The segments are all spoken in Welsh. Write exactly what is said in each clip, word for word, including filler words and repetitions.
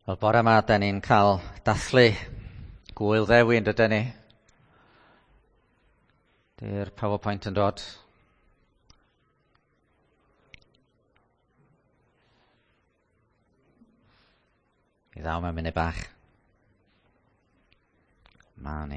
Wel, bore yma, da ni'n cael dathlu gwyl ddewi yn dydyn ni. Di'r PowerPoint yn dod. I ddaw mewn munud bach. Ma ni.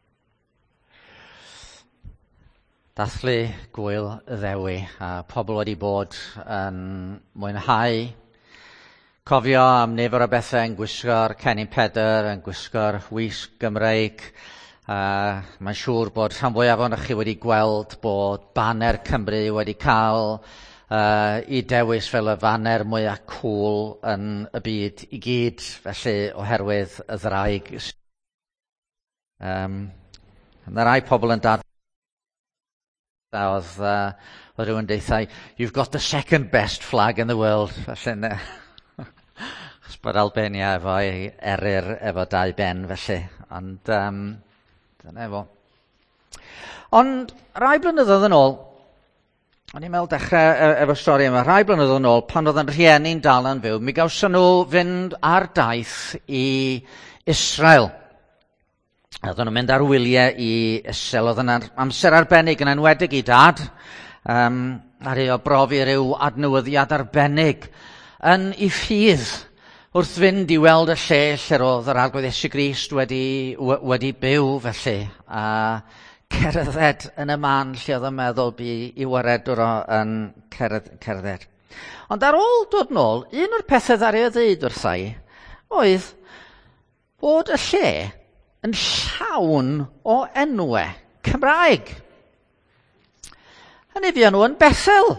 Dathlu gwyl ddewi, a pobl wedi bod yn mwynhau. Cofio am nifer o bethau yn gwisgo'r cennin Pedr, yn gwisgo'r wisg Gymreig. Uh, Mae'n siŵr bod rhan fwyaf o'ch chi wedi gweld bod baner Cymru wedi cael uh, i dewis fel y faner mwyaf cŵl yn y byd i gyd, felly oherwydd y ddraig. Um, Yna rai pobl yn dad. Oedd, uh, oedd rhywun deithau, you've got the second best flag in the world. Felly, ne. Bod Albania efo ei eryr efo dau ben felly, ond um, dyna efo. Ond rai blynyddoedd yn ôl, o'n i'n meddwl dechrau efo stori yma, rai blynyddoedd yn ôl, pan oedd yn rhieni'n dal yn fyw, mi gawson nhw fynd ar daith i Israel. Oedden nhw'n mynd ar wyliau i Israel, oedd yna amser arbennig yn enwedig i dad, um, ar ei o brofi ryw adnewyddiad arbennig yn ei ffydd, wrth fynd i weld y lle lle roedd yr arglwydd Iesu Grist wedi, wedi byw felly, a cerdded yn y man lle oedd yn meddwl bu i waredwr o yn cerdded. Ond ar ôl dod nôl, un o'r pethau ddari o ddeud wrthai oedd bod y lle yn llawn o enwau Cymraeg. Hynny fi nhw yn Bethel.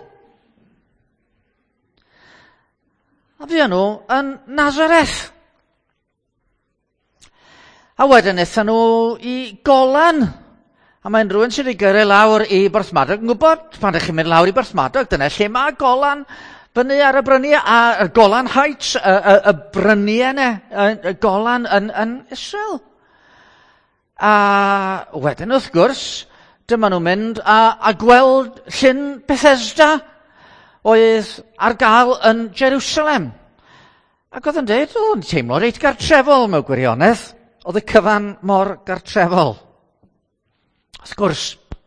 A fi nhw yn Nazareth. A wedyn eithon nhw i Golan. A mae'n rhywun sydd wedi gyrru lawr i Borthmadog. Yn gwybod, pan ydych chi'n mynd lawr i Borthmadog, dyna lle mae Golan fyny ar y bryniau, a y Golan Heights, y, y, y bryniau yna, y Golan yn, yn Israel. A wedyn wrth gwrs, dyma nhw'n mynd a, a gweld llyn Bethesda oedd ar gael yn Jerusalem. Ac oedd yn dweud, oedd yn teimlo reit gartrefol mewn gwirionedd. Oedd y cyfan mor gartrefol. Wrth gwrs,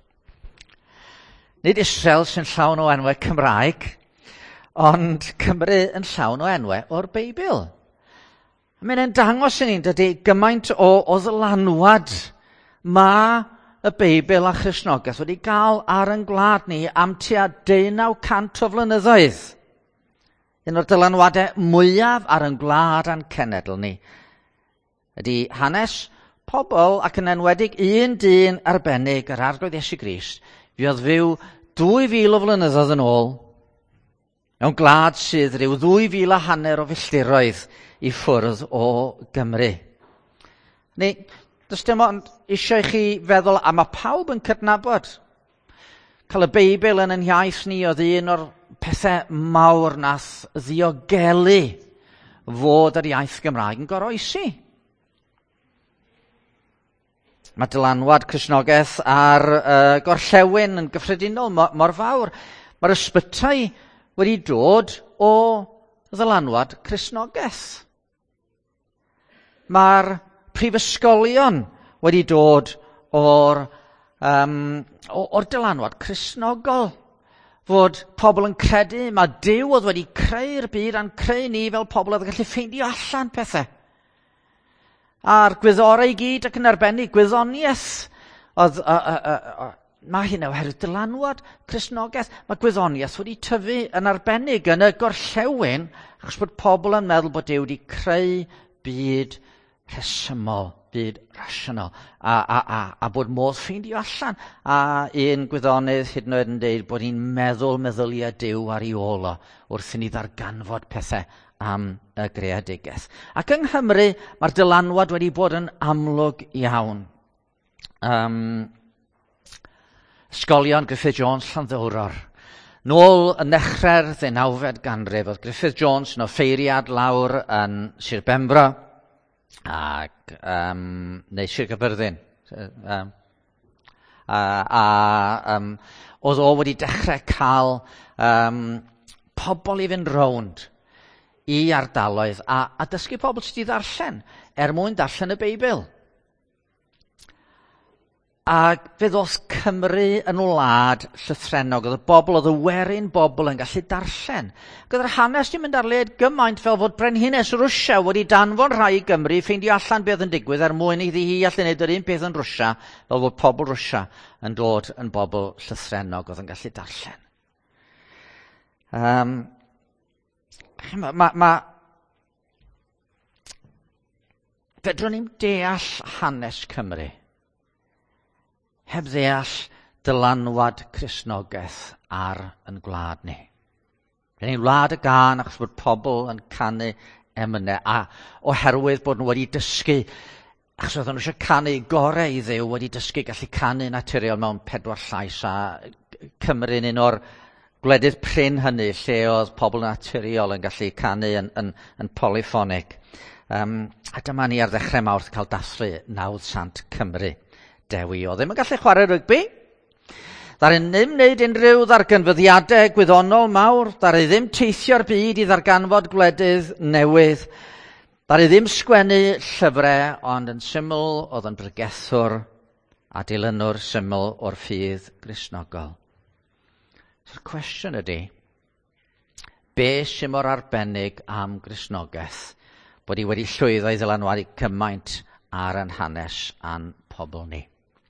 nid Israel sy'n llawn o enwau Cymraeg, ond Cymru yn llawn o enwau o'r Beibl. Mae'n dangos i ni'n dydy gymaint o, o ddylanwad ma y Beibl a Christnogaeth wedi cael ar yn gwlad ni am tua deunaw cant o flynyddoedd. Un o'r dylanwadau mwyaf ar yn gwlad a'n cenedl ni ydy hanes pobl ac yn enwedig un dyn arbennig yr arglwydd Iesu Grist. Fi oedd fyw dwy fil o flynyddoedd yn ôl mewn gwlad sydd rhyw ddwy fil a hanner o filltiroedd i ffwrdd o Gymru. Neu, does dim ond eisiau chi feddwl, a mae pawb yn cydnabod. Cael y Beibl yn yn iaith ni oedd un o'r pethau mawr nath ddiogelu fod yr iaith Gymraeg yn goroesi. Mae dylanwad Cristnogaeth ar uh, gorllewin yn gyffredinol mor, mor fawr. Mae'r ysbytau wedi dod o ddylanwad Cristnogaeth. Mae'r prifysgolion wedi dod o'r, um, o'r dylanwad Cristnogol. Fod pobl yn credu mae Duw oedd wedi creu'r byd a'n creu ni fel pobl oedd yn gallu ffeindio allan pethau. A'r gwyddorau i gyd ac yn arbennig gwyddoniaeth. Oedd, uh, uh, uh, uh, mae hyn oherwydd dylanwad Cristnogaeth. Mae gwyddoniaeth wedi tyfu yn arbennig yn y gorllewin achos bod pobl yn meddwl bod Duw wedi creu byd rhesymol, byd rasional, a, a, a, a bod modd ffeindio allan. A un gwyddonydd hyd yn oed yn dweud bod ni'n meddwl meddyliau Duw ar ei ôl o wrth i ni ddarganfod pethau am y greadigaeth. Ac yng Nghymru, mae'r dylanwad wedi bod yn amlwg iawn. Um, Ysgolion Griffith Jones Llanddowror. Nôl yn dechrau'r ddeunawfed ganrif, oedd Griffith Jones yn offeiriad lawr yn Sir Benfro, ac um, neu Sir Gaerfyrddin. Um, a, a um, oedd o wedi dechrau cael um, pobl i fynd rownd i ardaloedd a, a dysgu pobl sydd i ddarllen er mwyn darllen y Beibl. A fe ddos Cymru yn wlad llythrennog, oedd y bobl, oedd y werin bobl yn gallu darllen. Oedd yr hanes di mynd ar led gymaint fel fod Brenhines Rwsia wedi danfon rhai i Gymru ffeindio allan beth yn digwydd er mwyn iddi hi allan neud yr un peth yn Rwsia fel fod pobl Rwsia yn dod yn bobl llythrennog oedd yn gallu darllen. Um, ma, ma, ma, fedrwn ni'n deall hanes Cymru heb ddeall dylanwad Cristnogaeth ar yn gwlad ni. Rydyn ni'n wlad y gan achos bod pobl yn canu emynau a oherwydd bod nhw wedi dysgu achos oedd nhw eisiau canu gorau i Dduw wedi dysgu gallu canu naturiol mewn pedwar llais a Cymru'n un o'r gwledydd prin hynny lle oedd pobl naturiol yn gallu canu yn, yn, yn polyphonic. Um, a dyma ni ar ddechrau Mawrth cael dathlu nawdd sant Cymru. Dewi o ddim yn gallu chwarae rygbi. Ddaru ddim wneud unrhyw ddarganfyddiadau gwyddonol mawr. Ddaru ddim teithio'r byd i ddarganfod gwledydd newydd. Ddaru ddim sgwennu llyfrau, ond yn syml oedd yn bregethwr a dilynwr syml o'r ffydd Gristnogol. So'r cwestiwn ydy, be sy'n mor arbennig am Gristnogaeth bod i wedi llwyddo i ddylanwadu cymaint ar yn hanes a'n pobl ni?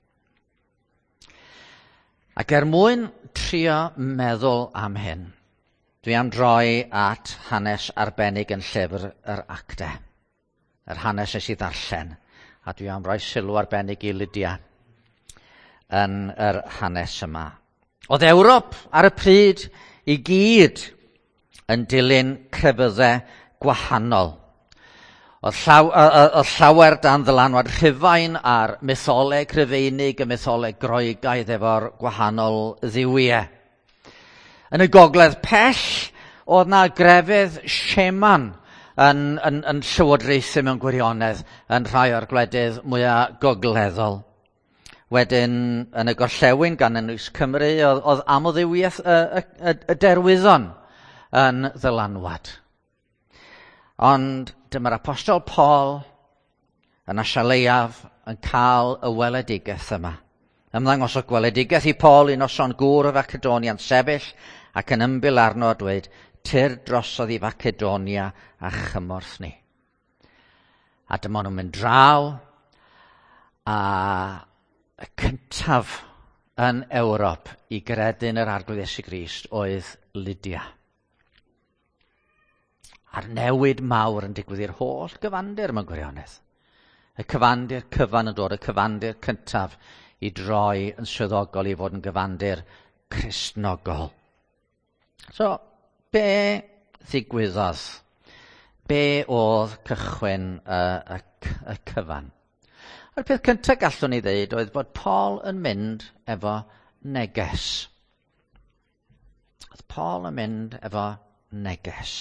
Ac er mwyn trio meddwl am hyn, dwi am droi at hanes arbennig yn llyfr yr Actau, yr hanes nes i ddarllen, a dwi am roi sylw arbennig i Lydia yn yr hanes yma. Oedd Ewrop ar y pryd i gyd yn dilyn crefyddau gwahanol. Oedd llaw, uh, llawer dan ddylanwad Rhufain ar mytholeg Rhufeinig y mytholeg Groegaidd efo'r gwahanol dduwiau. Yn y gogledd pell, oedd na grefydd Sheman yn, yn, yn llywodraethu mewn gwirionedd yn rhai o'r gwledydd mwyaf gogleddol. Wedyn, yn y gorllewin gan Ynys Cymru, oedd, oedd amoddiwiaeth y, y, y, y derwyddon yn ddylanwad. Ond dyma'r apostol Paul yn asialeiaf yn cael y weledigaeth yma. Ymddangos o gweledigaeth i Paul i noson gŵr o Facedonia'n sefyll ac yn ymbil arno a dweud, tyr drosodd i Facedonia a chymorth ni. A dyma nhw'n mynd draw a y cyntaf yn Ewrop i gredyn yr arglwydd Iesu Grist oedd Lydia. A'r newid mawr yn digwydd i'r holl gyfandir mewn gwirionedd. Y cyfandir cyfan yn dod, y cyfandir cyntaf i droi yn swyddogol i fod yn gyfandir Cristnogol. So, be ddigwyddodd? Be oedd cychwyn y, y, y cyfan? Yr peth cyntaf gallwn ni ddeud oedd bod Paul yn mynd efo neges. Oedd Paul yn mynd efo neges.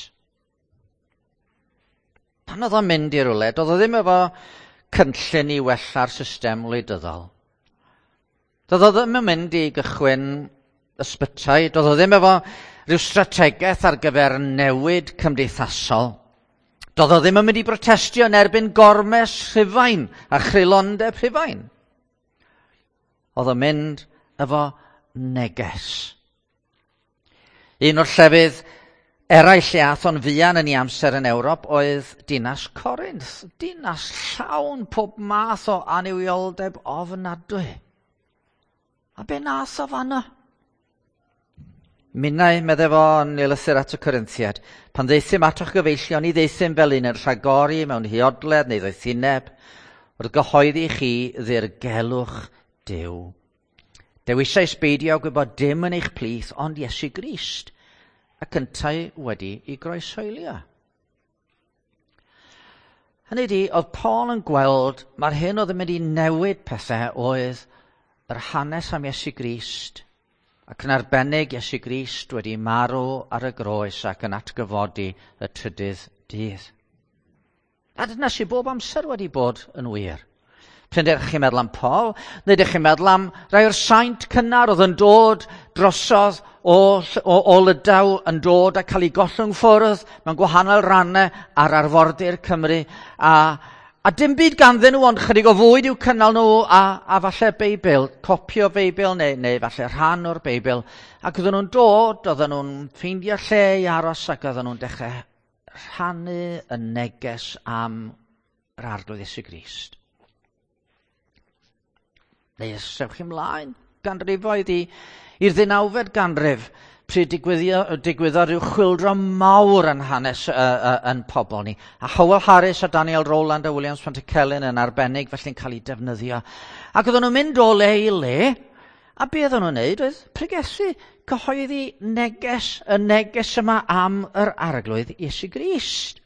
Pan oedd o'n mynd i'r wled, oedd o ddim efo cynllun i wella'r system wleidyddol. Doedd o ddim yn mynd i gychwyn ysbytai, doedd o ddim efo rhyw strategaeth ar gyfer newid cymdeithasol. Doedd o ddim yn mynd i brotestio yn erbyn gormes Rhufain a chrylondeb Rhufain. Oedd o'n mynd efo neges. Un o'r llefydd eraill lle ath o'n fuan yn ei amser yn Ewrop oedd dinas Corinth, dinas llawn pob math o anifioldeb ofnadwy. A be nath o fanno? Minnau, meddai fo yn ei lythyr at y Corinthiad, pan ddeithim atoch gyfeillion i ddeithim fel un yn rhagori mewn hiodledd neu ddoethineb, wrth gyhoeddi chi ddirgelwch Duw. Dewisais beidio gwybod dim yn eich plith, ond Iesu Grist, a cyntau wedi i groesoelio. Hynny di, oedd Paul yn gweld mae'r hyn oedd yn mynd i newid pethau oedd yr hanes am Iesu Grist ac yn arbennig Iesu Grist wedi marw ar y groes ac yn atgyfodi y trydydd dydd. A dyna sy'n bob amser wedi bod yn wir. Pryn ydych chi'n meddwl am Paul, neu ydych chi'n meddwl am rai o'r saint cynnar oedd yn dod drosodd o, o, o Lydaw yn dod a cael ei gollwng ffwrdd mewn gwahanol rannau ar arfordir Cymru. A, a dim byd ganddyn nhw, ond chydig o fwyd i'w cynnal nhw a, a falle Beibl, copi o Beibl neu, neu falle rhan o'r Beibl. Ac oedden nhw'n dod, oedden nhw'n ffeindio lle i aros ac oedden nhw'n dechrau rhannu y neges am yr arglwydd Iesu Grist. Neu ysewch chi mlaen ganrifoedd i, i'r ddeunawfed ganrif, pryd digwyddodd rhyw chwyldro mawr yn hanes uh, uh, yn pobl ni. A Howell Harris a Daniel Rowland a Williams Pontycelyn yn arbennig felly'n cael ei defnyddio. Ac oedden nhw'n mynd o le i le, a be oedden nhw'n neud oedd pregethu cyhoeddi neges, y neges yma am yr arglwydd Iesu Grist.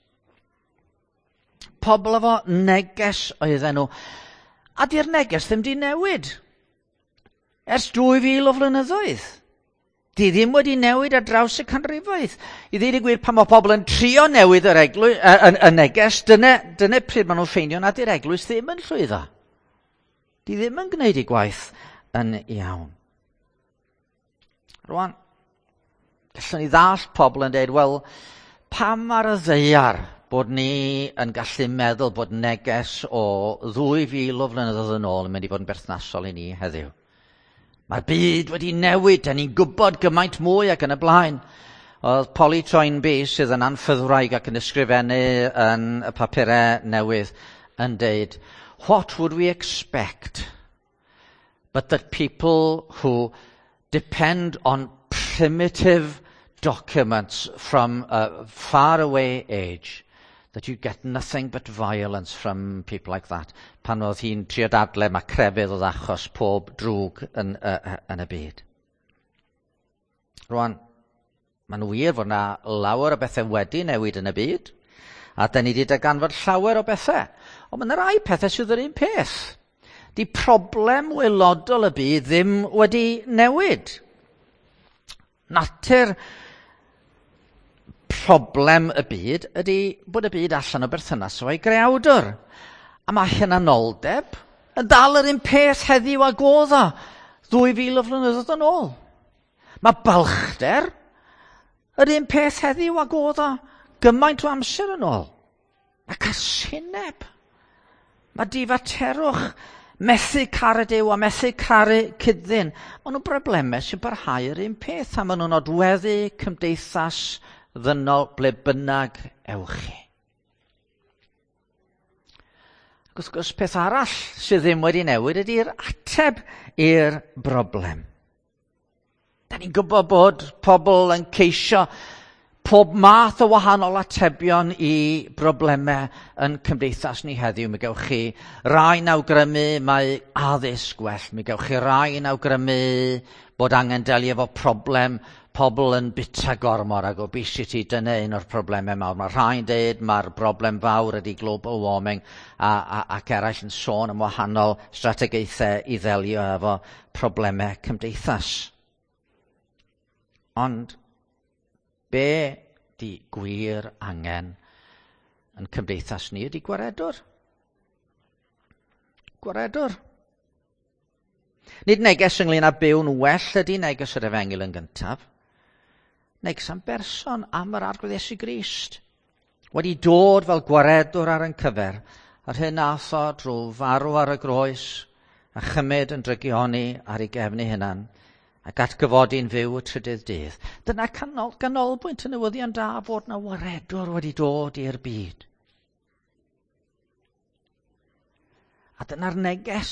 Pobl efo neges oedden nhw. A di'r neges ddim di newid. Ers dwy fil o flynyddoedd. Di ddim wedi newid ar draws y canrifoedd. I ddweud y gwir, pan mae pobl yn trio newid yr eglwys, y, y, y neges, dyna, dyna pryd maen nhw'n ffeindio nad yw'r eglwys ddim yn llwyddo. Di ddim yn gwneud ei gwaith yn iawn. Rwan, gallwn ni ddall pobl yn dweud, wel, pam ar y ddeiar bod ni yn gallu meddwl bod neges o ddwy fil o flynyddoedd yn ôl yn mynd i fod yn berthnasol i ni heddiw. Mae'r byd wedi newid, da ni'n gwybod gymaint mwy ac yn y blaen. Oedd Polly Toynbee sydd yn anffyddwraig ac yn ysgrifennu yn y papurau newydd yn deud, what would we expect but that people who depend on primitive documents from a faraway age, that you get nothing but violence from people like that. Pan oedd hi'n trio dadle mae crefydd oedd achos pob drwg yn, uh, yn y byd. Rwan, mae'n wir fod yna lawer o bethau wedi newid yn y byd, a da ni wedi darganfod llawer o bethau. Ond mae'n rai pethau sydd yr un peth. Di problem waelodol y byd ddim wedi newid. Natur problem y byd ydy bod y byd allan o berthynas o'i greawdwr. A mae hunanoldeb yn dal yr un peth heddiw ag oedd o ddwy fil o flynyddoedd yn ôl. Mae balchder yr un peth heddiw ag oedd o gymaint o amser yn ôl. Mae casineb. Mae difaterwch, methu car y dew a methu car y cyddyn. Mae nhw'n broblemau sy'n barhau yr un peth a maen nhw'n nodweddu cymdeithas ddynol ble bynnag ewch chi. Ac wrth gwrs, peth arall sydd ddim wedi newid ydy'r ateb i'r broblem. Da ni'n gwybod bod pobl yn ceisio pob math o wahanol atebion i broblemau yn cymdeithas ni heddiw. Mi gewch chi rai'n awgrymu mae addysg gwell. Mi gewch chi rai'n awgrymu bod angen delio efo problem pobl yn bita gormor ac obesity, dyna un o'r problemau mawr. Mae rhai'n dweud mae'r broblem fawr ydy global warming a, a, ac eraill yn sôn am wahanol strategaethau i ddelio efo problemau cymdeithas. Ond be di gwir angen yn cymdeithas ni ydy gwaredwr. Gwaredwr. Nid neges ynglyn â byw'n well ydy neges yr Efengil yn gyntaf. Neges am berson am yr arglwydd Iesu Grist. Wedi dod fel gwaredwr ar yn cyfer, a'r hyn ath o drwy farw ar y groes a chymyd yn drygioni ar ei gefnu hunan, ac atgyfodi'n fyw y trydydd dydd. Dyna canol, ganolbwynt y newyddion da fod na waredwr wedi dod i'r byd. A dyna'r neges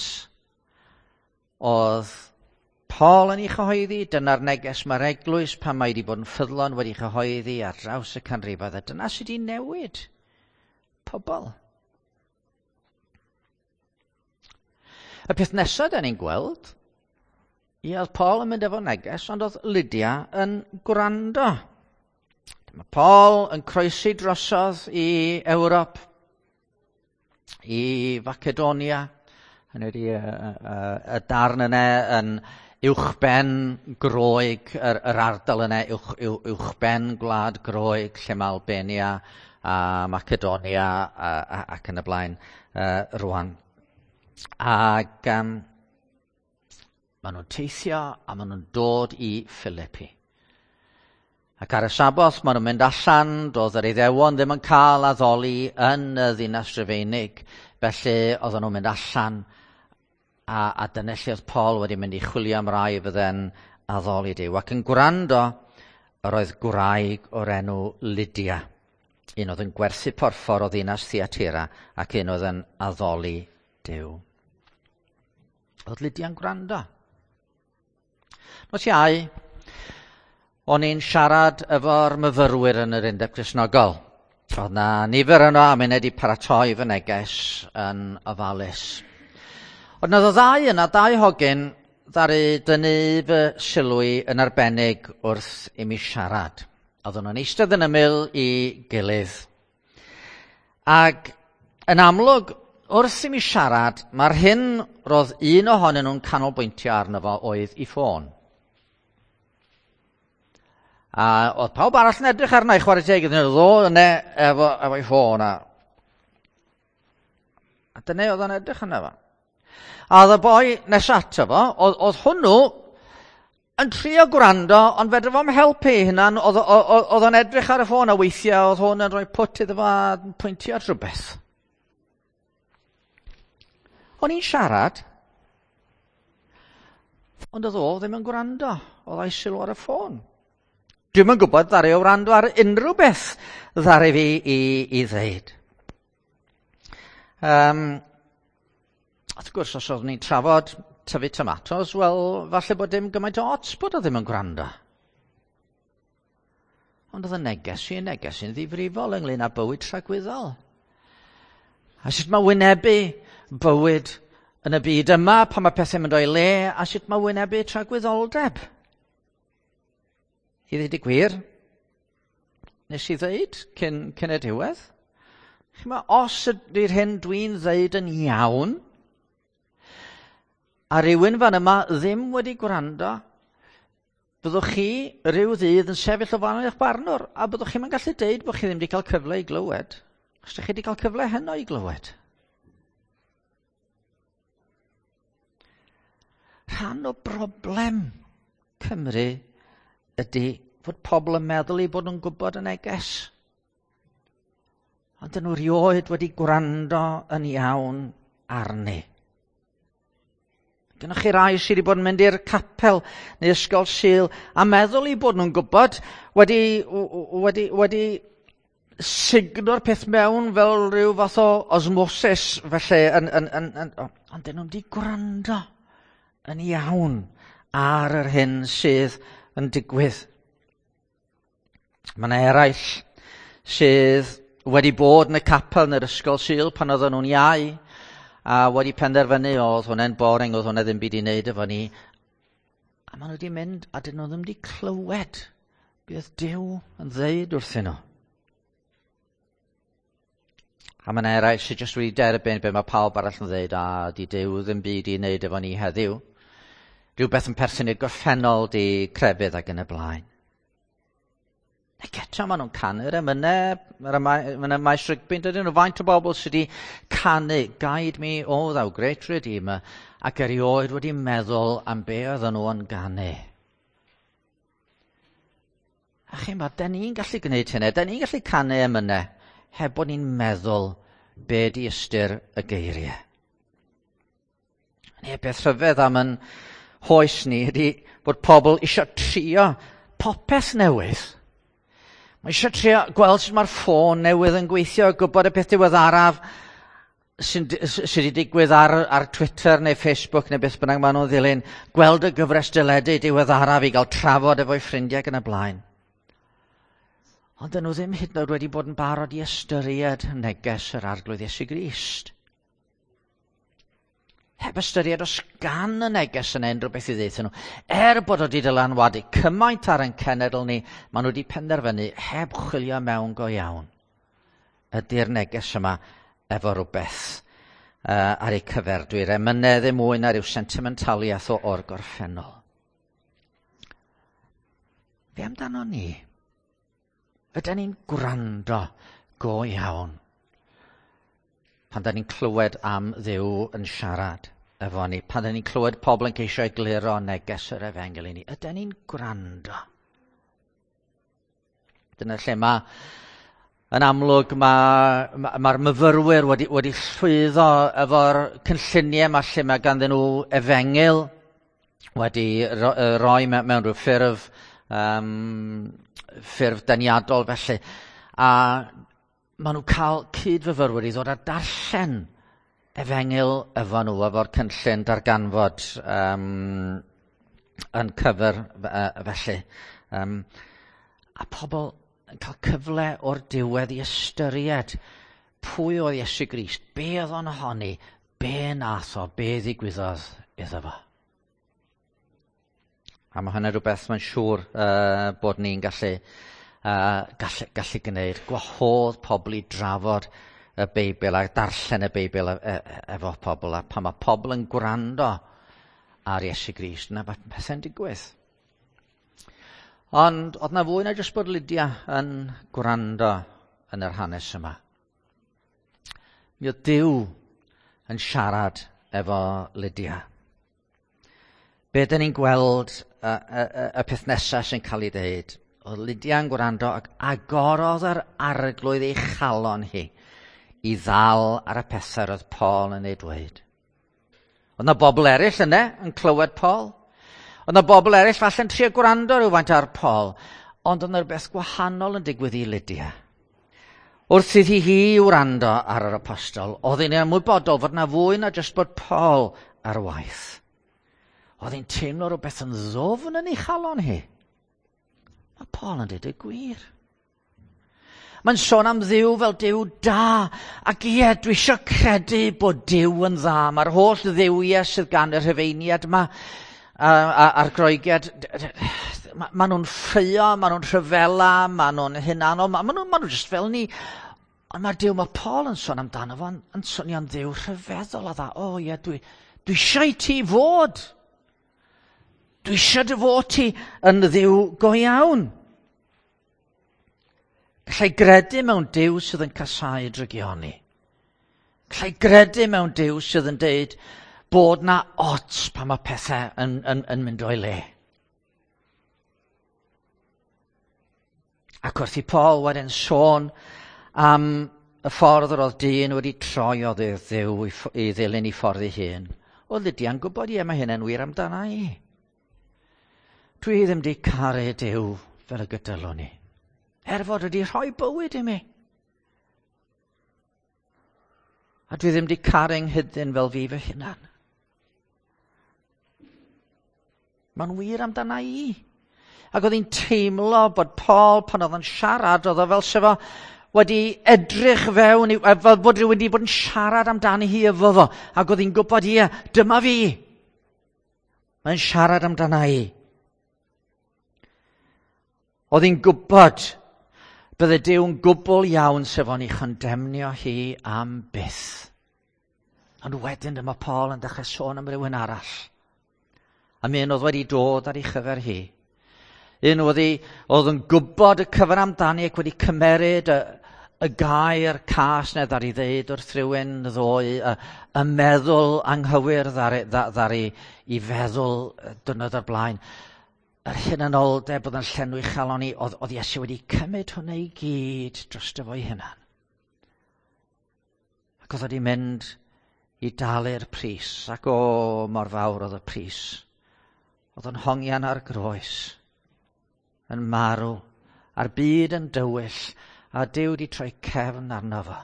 oedd Paul yn ei chyhoeddi, dyna'r neges mae'r eglwys pan mae wedi bod yn ffyddlon wedi chyhoeddi ar draws y canrifoedd, a dyna sydd wedi newid pobl. Y peth nesaf da ni'n gweld, i oedd Paul yn mynd efo neges, ond oedd Lydia yn gwrando. Mae Paul yn croesi drosodd i Ewrop, i Facedonia, hynny ydy y, y, y darn yna yn uwchben Groeg, yr, yr ardal yna uwch, uwch, uwchben gwlad Groeg, lle mae Albania a Macedonia a, a, ac yn y blaen uh, rwan. Ac um, maen nhw'n teithio a maen nhw'n dod i Philippi. Ac ar y Sabos maen nhw'n mynd allan, doedd yr Iddewon ddim yn cael addoli yn y ddinas Rufeinig, felly oedden nhw'n mynd allan a, a dyna lle oedd Paul wedi mynd i chwilio am rai fydde'n addoli Duw. Ac yn gwrando, yr oedd gwraig o'r enw Lydia, un oedd yn gwerthu porffor o ddinas Thyatira ac un oedd yn addoli Duw. Oedd Lydia'n gwrando. Nos iau, o'n i'n siarad efo'r myfyrwyr yn yr Undeb Cristnogol. Oedd na nifer yno a mynd i paratoi fy neges yn ofalus. Oedd na ddau yna, dau hogyn, ddaru dynnu fy sylwi yn arbennig wrth i mi siarad. Oedden nhw'n eistedd yn ymyl i gilydd. Ac yn amlwg, wrth i mi siarad, mae'r hyn roedd un ohonyn nhw'n canolbwyntio arno fo oedd i ffôn. A oedd pawb arall yn edrych arna i chwarae teg iddyn nhw, ddo yna efo, efo i ffôn a... A dyna oedd yn edrych arna fo. A oedd y boi nes ato fo, oedd, oedd hwnnw yn trio gwrando, ond fedra fo'm helpu hynna'n, oedd, oedd, oedd yn edrych ar y ffôn a weithiau, oedd hwn yn rhoi pwt iddo fo a pwyntio at rhywbeth. O'n i'n siarad, ond oedd o ddim yn gwrando, oedd ei sylw ar y ffôn. Dwi'm yn gwybod ddari o wrando ar unrhyw beth ddari fi i, i ddeud. Um, wrth gwrs, os oeddwn ni'n trafod tyfu tomatos, wel, falle bod dim gymaint o ots bod o ddim yn gwrando. Ond oedd y neges i, neges i'n ddifrifol ynglyn â bywyd rhagwyddol. A sut mae wynebu bywyd yn y byd yma pan mae pethau'n mynd o'i le, a sut mae wynebu tragwyddoldeb. I ddweud y gwir, nes i ddeud cyn, cyn y diwedd, chyma, os ydy'r hyn dwi'n ddeud yn iawn, a rhywun fan yma ddim wedi gwrando, byddwch chi rhyw ddydd yn sefyll o fan eich barnwr, a byddwch chi'n gallu deud bod chi ddim wedi cael cyfle i glywed, os ydych chi wedi cael cyfle heno i glywed. Rhan o broblem Cymru ydy fod pobl yn meddwl i bod nhw'n gwybod y neges. Ond dyn nhw rioed wedi gwrando yn iawn arni. Gynnwch chi rai sydd wedi bod yn mynd i'r capel neu ysgol Sul a meddwl i bod nhw'n gwybod, wedi, wedi, wedi signo'r peth mewn fel rhyw fath o osmosis, felly, yn, yn, yn, yn, ond dyn nhw wedi gwrando yn iawn ar yr hyn sydd yn digwydd. Mae yna eraill sydd wedi bod yn y capel yn yr ysgol Sul pan oedden nhw'n iau a wedi penderfynu oedd hwnna'n boring, oedd hwnna ddim byd i wneud efo ni. A maen nhw wedi mynd a dyn nhw ddim wedi clywed beth Duw yn ddeud wrthyn nhw. A mae yna eraill sydd jyst wedi derbyn be mae pawb arall yn ddeud, a di Duw ddim byd i wneud efo ni heddiw. Rhywbeth yn perthyn i'r gorffennol di crefydd ac yn y blaen. Ac eto maen nhw'n canu'r emynau, mae'n y maes rygbi, dydyn nhw faint o bobl sydd wedi canu, Guide me, o thou great Redeemer, ac erioed wedi meddwl am be oedden nhw yn ganu. A chi ma, da ni'n gallu gwneud hynny, da ni'n gallu canu emynau, heb bod ni'n meddwl be di ystyr y geiriau. Neu beth rhyfedd am yn hoes ni ydy bod pobl eisiau trio popeth newydd. Mae eisiau trio gweld sut mae'r ffôn newydd yn gweithio, gwybod y peth diweddaraf sydd wedi digwydd ar, ar Twitter neu Facebook neu beth bynnag maen nhw'n ddilyn, gweld y gyfres dyledu diweddaraf i gael trafod efo'i ffrindiau ac yn y blaen. Ond dyn nhw ddim hyd yn oed wedi bod yn barod i ystyried neges yr arglwydd Iesu Grist. Heb ystyried os gan y neges yn unrhyw beth i ddeithio nhw. Er bod wedi dylanwadu cymaint ar ein cenedl ni, maen nhw wedi penderfynu heb chwilio mewn go iawn. Ydy'r neges yma efo rhywbeth uh, ar ei cyferdwyr. Emynedd ddim mwy na ryw sentimentaliaeth o o'r gorffennol. Fe amdano ni? Ydyn ni'n gwrando go iawn pan da ni'n clywed am Dduw yn siarad efo ni, pan da ni'n clywed pobl yn ceisio egluro neges yr efengeli ni, ydyn ni'n gwrando? Dyna lle mae, yn amlwg, mae'r ma, ma myfyrwyr wedi, wedi llwyddo efo'r cynlluniau yma lle mae ganddyn nhw efengyl wedi ro, roi mewn, mewn rhyw ffurf, um, ffurf deniadol felly. A maen nhw cael cydfyfyrwyr i ddod a darllen efengyl efo nhw efo'r cynllun darganfod um, yn cyfer uh, felly. Um, a pobl yn cael cyfle o'r diwedd i ystyried pwy oedd Iesu Grist, be oedd o'n ohoni, be nath o, be ddigwyddodd iddo fo. A mae hynny rhywbeth mae'n siŵr uh, bod ni'n gallu, uh, gallu, gallu gwneud. Gwahodd pobl i drafod y Beibl a darllen y Beibl e, e, efo pobl. A pan mae pobl yn gwrando ar Iesu Grist, yna bethau'n digwydd. Ond oedd na fwy na jyst bod Lydia yn gwrando yn yr hanes yma. Mi oedd Duw yn siarad efo Lydia. Be dyn ni'n gweld y, y, y peth nesaf sy'n cael ei ddeud? Oedd Lydia yn gwrando ac agorodd yr arglwydd ei chalon hi i ddal ar y pethau roedd Paul yn ei dweud. Oedd na bobl eraill yna yn clywed Paul. Oedd na bobl eraill falle'n trio gwrando rhywfaint ar Paul, ond oedd na rhywbeth gwahanol yn digwydd i Lydia. Wrth iddi hi wrando ar yr apostol, oedd hi'n ymwybodol fod na fwy na jyst bod Paul ar waith. Oedd hi'n teimlo rhywbeth yn ddofn yn ei chalon hi. Mae Paul yn dweud y gwir. Mae'n sôn am Dduw fel Duw da, ac ie, dwi eisiau credu bod Duw yn dda. Mae'r holl dduwiau sydd gan y Rhufeiniad yma, Uh, a'r Groeged, ma, ma nhw'n ffrio, ma nhw'n rhyfela, ma nhw'n hunanol, ma, ma nhw'n ma nhw just fel ni. Ond mae Duw, mae Paul yn sôn amdano fo, yn, yn swnio'n Dduw rhyfeddol a dda. O oh, ie, yeah, dwi, dwi eisiau ti fod. Dwi eisiau dy fod ti yn Dduw go iawn. Gallai gredu mewn Duw sydd yn casau drygioni. Gallai gredu mewn Duw sydd yn deud bod na ots pan mae pethau yn, yn, yn mynd o'i le. Ac wrth i Paul wedyn sôn am y ffordd yr oedd dyn wedi troi o Dduw i, i ddilyn i ffordd ei hun, oedd Lydia'n gwybod ie, mae hynny'n wir amdana i. Dwi ddim wedi caru Duw fel y gydylwn ni. Er fod wedi rhoi bywyd i mi. A dwi ddim wedi caru nghyddyn fel fi fy hunan. Mae'n wir amdana i. Ac oedd hi'n teimlo bod Paul, pan oedd yn siarad, oedd o fel sefo wedi edrych fewn, fel bod rhywun wedi bod yn siarad amdani hi efo fo. Ac oedd hi'n gwybod, ie, dyma fi. Mae'n siarad amdana i. Oedd hi'n gwybod bydde Duw'n gwbl iawn sef o'n i chondemnio hi am byth. Ond wedyn dyma Paul yn dechrau sôn am rywun arall. A mi oedd wedi dod ar ei chyfer hi. Un oedd, hi, oedd yn gwybod y cyfer amdani ac wedi cymeryd y, y gair cas neu ddari ddeud wrth rhywun ddoi, y, y meddwl anghywir ddari, ddari i feddwl dynod o'r blaen. Yr hunanoldeb oedd yn llenwi chalon i, oedd, oedd Iesu wedi cymryd hwnna i gyd dros dy fo'i hunan. Ac oedd wedi mynd i dalu'r pris, ac o mor fawr oedd y pris. Oedd yn hongian ar groes, yn marw, a'r byd yn dywyll, a Duw wedi troi cefn arno fo.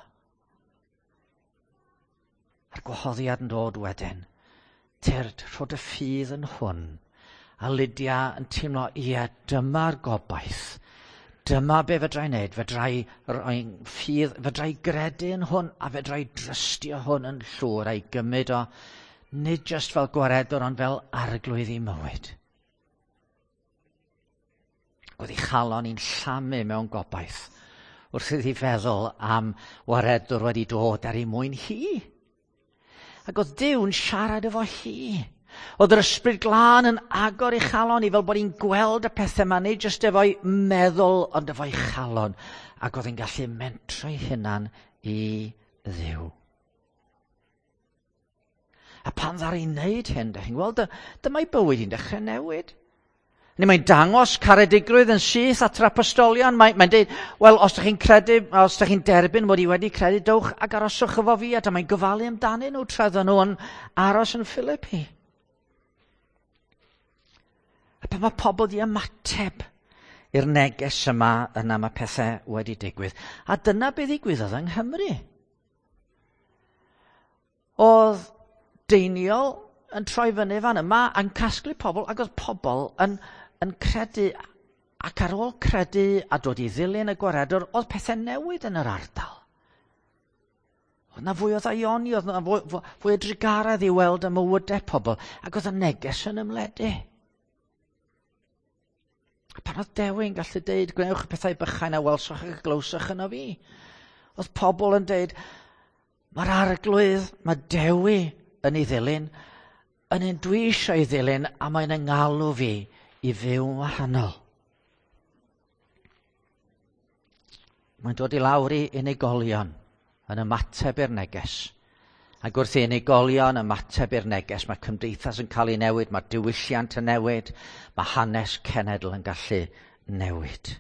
A'r gwahoddiad yn dod wedyn, tyrd rhod y ffydd yn hwn, a Lydia yn teimlo, ie, dyma'r gobaith, dyma be fedrai wneud, fedrai roi ffydd, fedrai gredu yn hwn, a fedrai drystio hwn yn llwyr a'i gymryd o, nid just fel gwaredwr, ond fel arglwydd i mywyd. Oedd ei chalon i'n llamu mewn gobaith wrth iddi feddwl am waredwr wedi dod ar ei mwyn hi. Ac oedd Duw'n siarad efo hi. Oedd yr ysbryd glân yn agor ei chalon i fel bod hi'n gweld y pethau yma, nid jyst efo'i meddwl, ond efo'i chalon. Ac oedd hi'n gallu mentro'i hunan i Dduw. A pan ddar i'n neud hyn, da chi'n gweld, dyma'i bywyd i'n dechrau newid. Neu mae'n dangos caredigrwydd yn syth at yr apostolion. Mae'n mae dweud, wel, os ydych chi'n credu, os ydych chi'n derbyn mod i wedi credu, dowch ac aroswch efo fi. A mae'n gofalu amdanyn nhw tra oedden nhw'n aros yn Philippi. A pan mae pobl di ymateb i'r neges yma yna mae pethau wedi digwydd. A dyna beth ddigwyddodd yng Nghymru. Oedd deiniol yn troi fyny fan yma yn casglu pobl, ac oedd pobl yn, yn credu, ac ar ôl credu a dod i ddilyn y gwaredwr, oedd pethau newid yn yr ardal. Oedd na fwy o ddaioni, oedd na fwy, fwy o drigaredd i weld y mywydau pobl, ac oedd y neges yn ymledu. A pan oedd Dewi'n gallu deud, gwnewch y pethau bychain a welswch ac glywswch yno fi. Oedd pobl yn deud, mae'r arglwydd, mae Dewi yn ei ddilyn, yn un dwi eisiau ei ddilyn, a mae'n yngalw fi i fyw wahanol. Mae'n dod i lawr i unigolion yn ymateb i'r neges. Ac wrth i unigolion ymateb i'r neges, mae cymdeithas yn cael ei newid, mae diwylliant yn newid, mae hanes cenedl yn gallu newid.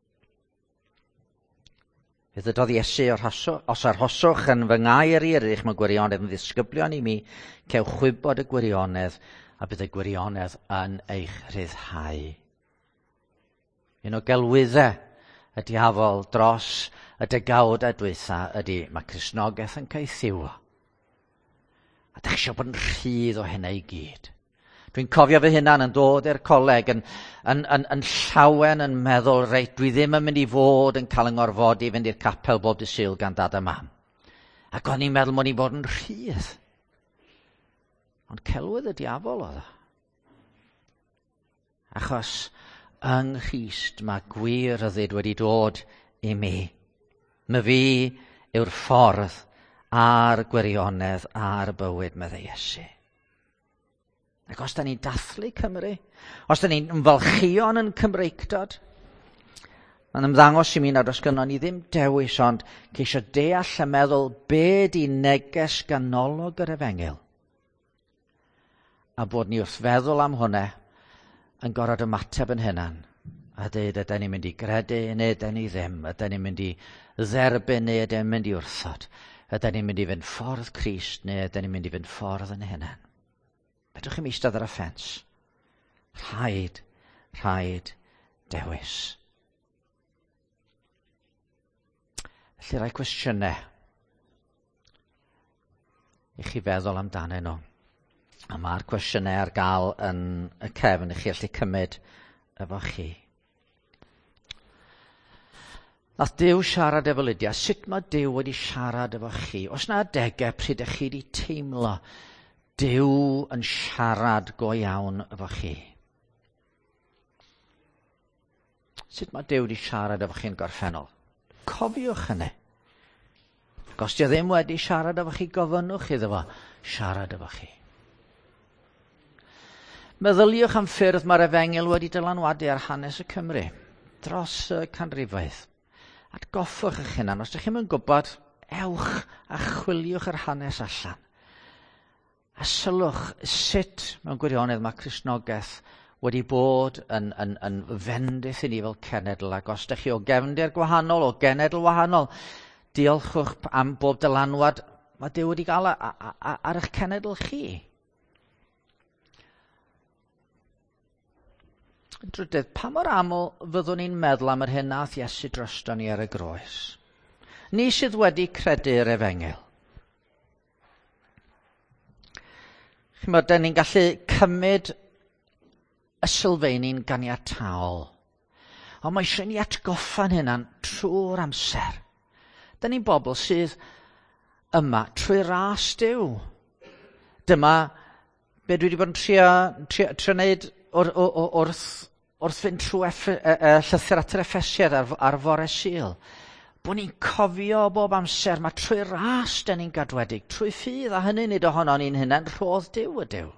Fe ddydodd Iesu, os arhoswch yn fy ngair i erich, mae gwirionedd yn ddisgyblion i mi, cewch chwybod y gwirionedd, a bydd y gwirionedd yn eich rhyddhau. Un o gelwyddau y diafol dros y degawdau dwytha ydy, mae Cristnogaeth yn caethiwo. A da chi eisiau bod yn rhydd o hynna i gyd. Dwi'n cofio fy hunan yn dod i'r coleg yn, yn, yn, yn llawen yn meddwl, reit, dwi ddim yn mynd i fod yn cael yng ngorfodi i fynd i'r capel bob dydd Sul gan dad a mam. Ac o'n i'n meddwl mod i'n bod yn rhydd. Ond celwydd y diafol oedd o. Achos yng Nghrist mae gwirhyddid wedi dod i mi. My fi yw'r ffordd a'r gwirionedd a'r bywyd, meddai Iesu. Ac os da ni'n dathlu Cymru, os da ni'n ymfalchuon yn Cymreictod, mae'n ymddangos i mi nad os gynnon ni ddim dewis, ond ceisio deall a meddwl be di neges ganolog yr Efengyl. A bod ni wrth feddwl am hwnna yn gorfod ymateb yn hynna'n, a dweud ydyn ni'n mynd i gredu neu ydyn ni ddim, ydyn ni'n mynd i dderbyn neu ydyn ni'n mynd i wrthod. Ydyn ni'n mynd i fynd ffordd Crist neu ydyn ni'n mynd i fynd ffordd yn hynny. Fedrwch chi'n eistedd ar y ffens. Rhaid, rhaid dewis. Felly rai cwestiynau i chi feddwl amdanyn nhw. A mae'r cwestiynau ar gael yn y cefn i chi allu cymryd efo chi. Nath Duw siarad efo Lydia. Sut mae Duw wedi siarad efo chi? Os na adegau pryd ych chi wedi teimlo Duw yn siarad go iawn efo chi? Sut mae Duw wedi siarad efo chi'n gorffennol? Cofiwch hynny. Os di ddim wedi siarad efo chi, gofynnwch iddo fo siarad efo chi. Meddyliwch am ffyrdd mae'r Efengyl wedi dylanwadu ar hanes y Cymru dros y canrifoedd. Atgoffwch eich hunan, os ydych chi'n gwybod, ewch a chwiliwch yr hanes allan. A sylwch sut mewn gwirionedd mae Cristnogaeth wedi bod yn, yn, yn fendith i ni fel cenedl, ac os ydych chi o gefndir gwahanol, o genedl wahanol, diolchwch am bob dylanwad mae Duw wedi gael ar eich cenedl chi. Drydydd, pa mor aml fyddwn ni'n meddwl am yr hyn nath Iesu droston ni ar y groes? Ni sydd wedi credu'r Efengyl. Chi'n bod, ni'n gallu cymryd y sylfaeni'n ganiataol. Ond mae eisiau ni atgoffa'n hynna'n trwy'r amser. Da ni'n bobl sydd yma trwy ras Duw. Dyma be dwi wedi bod yn trio, trio, trio wneud wrth, wrth fynd trwy effe, e, e, llythyr at yr Effesiad ar, ar fore Sul. Bod ni'n cofio bob amser, mae trwy ras da ni'n gadwedig, trwy ffydd, a hynny nid ohono ni'n hynna'n rhodd Duw y Duw.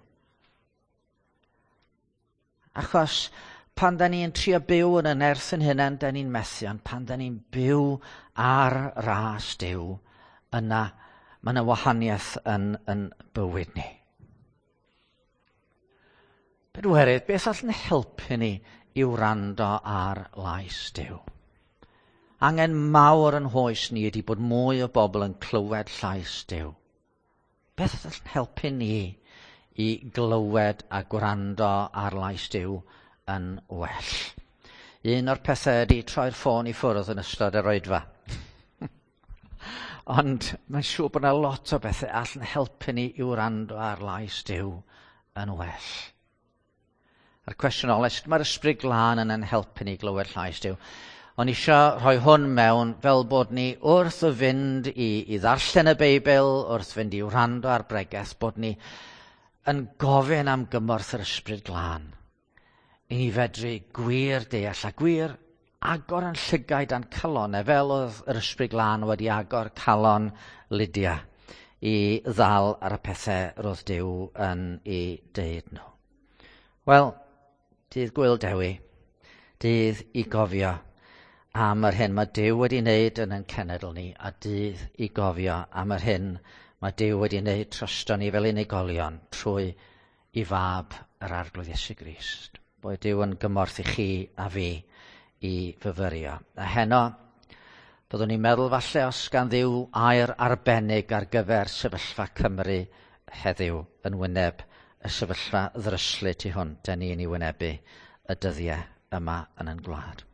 Achos pan da ni'n trio byw yn y nerth yn hynna'n da ni'n methion, pan da ni'n byw ar ras Duw, yna mae yna wahaniaeth yn, yn bywyd ni. Bedwerydd, beth all yn helpu ni i wrando ar lais Duw? Angen mawr yn hoes ni ydy bod mwy o bobl yn clywed llais Duw. Beth all yn helpu ni i glywed a gwrando ar lais Duw yn well? Un o'r pethau ydy troi'r ffôn i ffwrdd yn ystod yr oedfa. Ond mae'n siŵr bod yna lot o bethau all yn helpu ni i wrando ar lais Duw yn well. A'r cwestiwn ola, sut mae'r ysbryd glân yn yn helpu ni glywed llais Duw? Ond eisiau rhoi hwn mewn fel bod ni wrth o fynd i, i ddarllen y Beibl, wrth fynd i wrando ar bregaeth, bod ni yn gofyn am gymorth yr ysbryd glân. I ni fedru gwir deall a gwir agor yn llygaid a'n calonau, fel oedd yr ysbryd glân wedi agor calon Lydia i ddal ar y pethau roedd Duw yn ei deud nhw. Wel, dydd Gwyl Dewi, dydd i gofio am yr hyn mae Duw wedi wneud yn ein cenedl ni, a dydd i gofio am yr hyn mae Duw wedi wneud trosto ni fel unigolion trwy i fab yr arglwydd Iesu Grist. Bod Duw yn gymorth i chi a fi i fyfyrio. A heno, byddwn ni'n meddwl falle os gan Dduw air arbennig ar gyfer sefyllfa Cymru heddiw yn wyneb y sefyllfa ddryslyd tu hwnt a ni'n ei wynebu y dyddiau yma yn ein gwlad.